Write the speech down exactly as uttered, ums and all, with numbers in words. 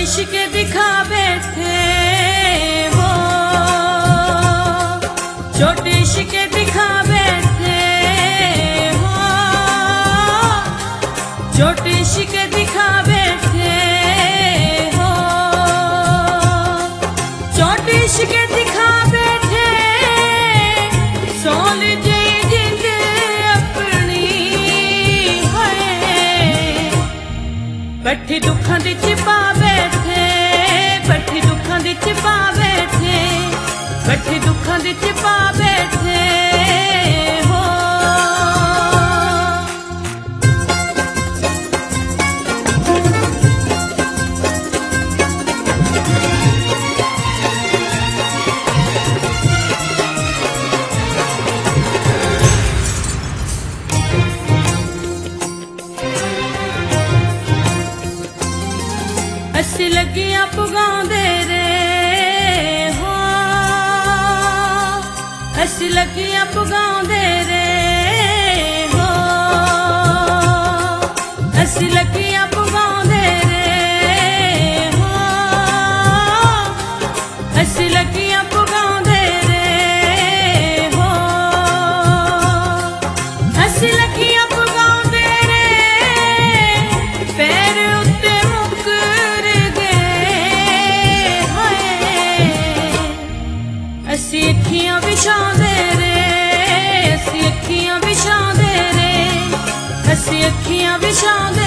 इश्क दिखावे थे वो, छोटे इश्क दिखावे थे वो, छोटे इश्क दिखावे थे वो, छोटे इश्क दिखावे थे। सोल जी जिंद अपनी है, बैठी दुखां दी छिपावे थे, बैठी दुखां दी छिपावे थे, बैठी दुखां दी छिपावे थे हो। असी लगियां पुगांदे रे हो, असी लगियां पुगांदे रे हो, असी लगियां पुगांदे रे हो, असी लगियां पुगांदे रे हो, असी लगियां पुगांदे रे। पैर उत्ते मुकर असी अखियां बिछांदे रे, असी अखियां बिछांदे रे, असी अखियां बिछांदे